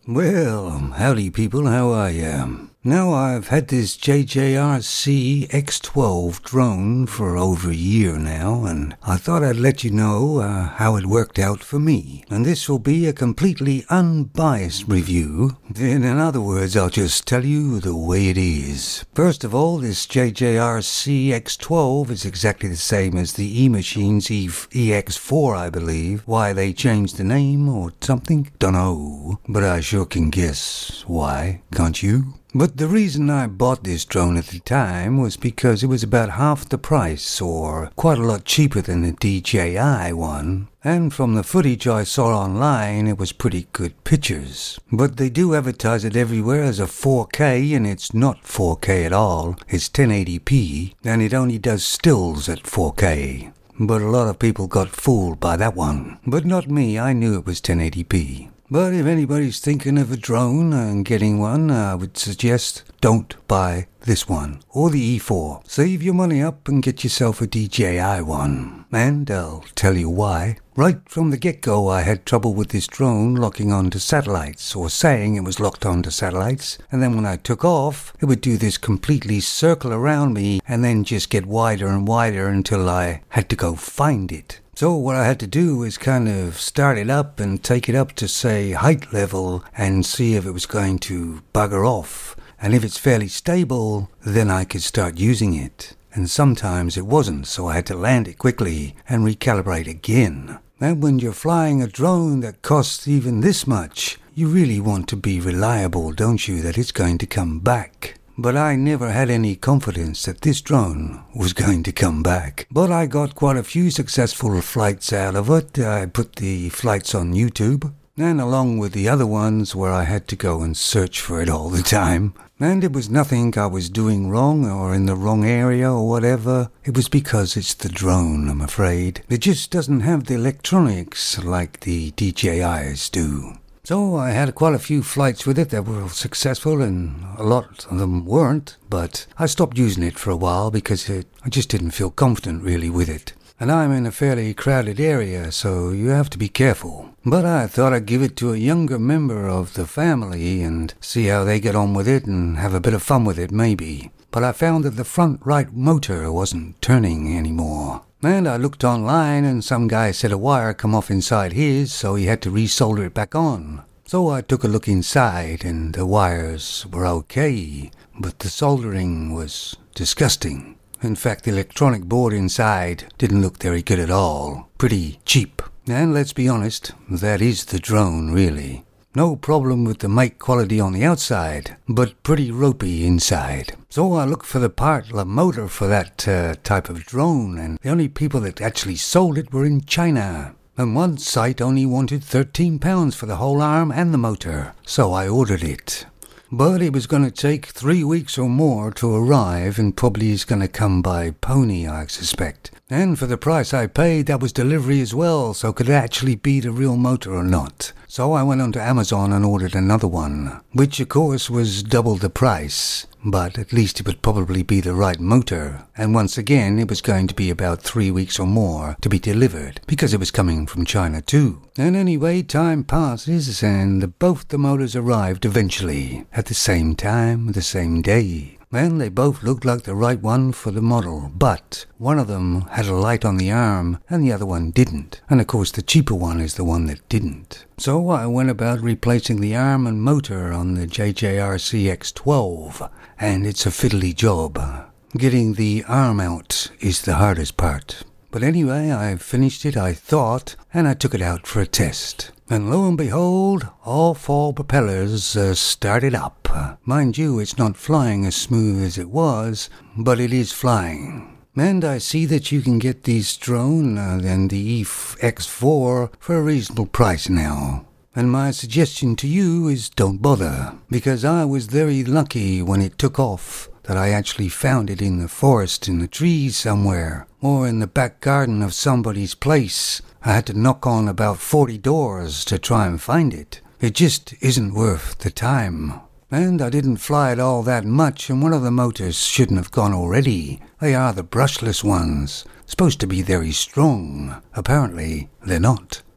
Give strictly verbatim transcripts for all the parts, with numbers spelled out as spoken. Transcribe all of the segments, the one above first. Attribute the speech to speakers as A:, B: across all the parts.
A: Well, howdy people, how are ya? Now, I've had this J J R C X twelve drone for over a year now, and I thought I'd let you know uh, how it worked out for me. And this will be a completely unbiased review. In other words, I'll just tell you the way it is. First of all, this J J R C X twelve is exactly the same as the E-Machine's E X four, I believe. Why they changed the name or something? Dunno. But I sure can guess why, can't you? But the reason I bought this drone at the time was because it was about half the price, or quite a lot cheaper than the D J I one. And from the footage I saw online, it was pretty good pictures. But they do advertise it everywhere as a four K, and it's not four K at all. It's ten eighty p, and it only does stills at four K. But a lot of people got fooled by that one. But not me, I knew it was ten eighty p. But if anybody's thinking of a drone and getting one, I would suggest don't buy this one, or the E four. Save your money up and get yourself a D J I one. And I'll tell you why. Right from the get-go, I had trouble with this drone locking onto satellites, or saying it was locked onto satellites, and then when I took off, it would do this completely circle around me, and then just get wider and wider until I had to go find it. So what I had to do was kind of start it up and take it up to, say, height level and see if it was going to bugger off. And if it's fairly stable, then I could start using it. And sometimes it wasn't, so I had to land it quickly and recalibrate again. And when you're flying a drone that costs even this much, you really want to be reliable, don't you, that it's going to come back. But I never had any confidence that this drone was going to come back. But I got quite a few successful flights out of it. I put the flights on YouTube, and along with the other ones where I had to go and search for it all the time. And it was nothing I was doing wrong or in the wrong area or whatever. It was because it's the drone, I'm afraid. It just doesn't have the electronics like the D J Is do. So I had quite a few flights with it that were successful, and a lot of them weren't, but I stopped using it for a while because it, I just didn't feel confident really with it. And I'm in a fairly crowded area, so you have to be careful. But I thought I'd give it to a younger member of the family and see how they get on with it and have a bit of fun with it maybe. But I found that the front right motor wasn't turning anymore. And I looked online, and some guy said a wire come off inside his, so he had to resolder it back on. So I took a look inside, and the wires were okay, but the soldering was disgusting. In fact, the electronic board inside didn't look very good at all. Pretty cheap. And let's be honest, that is the drone, really. No problem with the mic quality on the outside, but pretty ropey inside. So I looked for the part, the motor for that uh, type of drone, and the only people that actually sold it were in China. And one site only wanted thirteen pounds for the whole arm and the motor, so I ordered it. But it was going to take three weeks or more to arrive, and probably is going to come by pony, I suspect. And for the price I paid, that was delivery as well, so could it actually be the real motor or not? So I went onto Amazon and ordered another one, which of course was double the price. But at least it would probably be the right motor. And once again, it was going to be about three weeks or more to be delivered, because it was coming from China too. And anyway, time passes, and the, both the motors arrived eventually, at the same time, the same day. And they both looked like the right one for the model, but one of them had a light on the arm and the other one didn't. And of course the cheaper one is the one that didn't. So I went about replacing the arm and motor on the J J R C X twelve, and it's a fiddly job. Getting the arm out is the hardest part. But anyway, I finished it, I thought, and I took it out for a test. And lo and behold, all four propellers uh, started up. Mind you, it's not flying as smooth as it was, but it is flying. And I see that you can get these drone uh, and the E X four for a reasonable price now. And my suggestion to you is don't bother, because I was very lucky when it took off that I actually found it in the forest, in the trees somewhere, or in the back garden of somebody's place. I had to knock on about forty doors to try and find it. It just isn't worth the time. And I didn't fly it all that much, and one of the motors shouldn't have gone already. They are the brushless ones, supposed to be very strong. Apparently, they're not.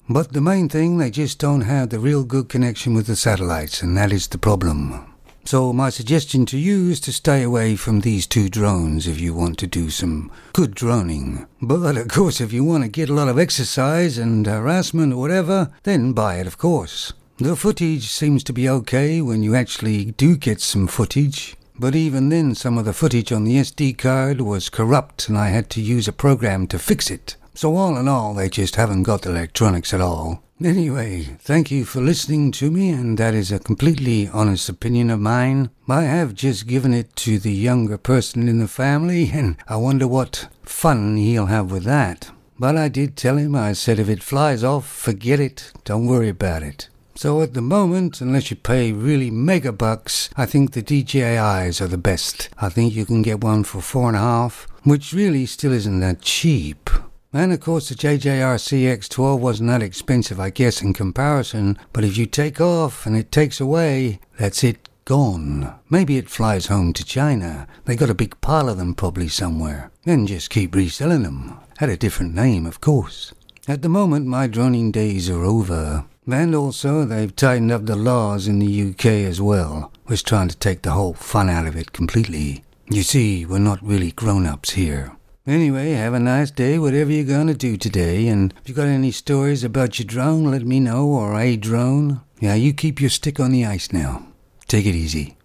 A: But the main thing, they just don't have the real good connection with the satellites, and that is the problem. So my suggestion to you is to stay away from these two drones if you want to do some good droning. But of course, if you want to get a lot of exercise and harassment or whatever, then buy it, of course. The footage seems to be okay when you actually do get some footage. But even then, some of the footage on the S D card was corrupt and I had to use a program to fix it. So all in all, they just haven't got the electronics at all. Anyway, thank you for listening to me, and that is a completely honest opinion of mine. I have just given it to the younger person in the family, and I wonder what fun he'll have with that. But I did tell him, I said if it flies off, forget it, don't worry about it. So at the moment, unless you pay really mega bucks, I think the D J Is are the best. I think you can get one for four and a half, which really still isn't that cheap. And of course the J J R C X twelve wasn't that expensive, I guess, in comparison. But if you take off and it takes away, that's it, gone. Maybe it flies home to China. They got a big pile of them probably somewhere. And just keep reselling them. Had a different name, of course. At the moment, my droning days are over. And also, they've tightened up the laws in the U K as well. Was trying to take the whole fun out of it completely. You see, we're not really grown-ups here. Anyway, have a nice day, whatever you're going to do today. And if you got any stories about your drone, let me know, or a drone. Yeah, you keep your stick on the ice now. Take it easy.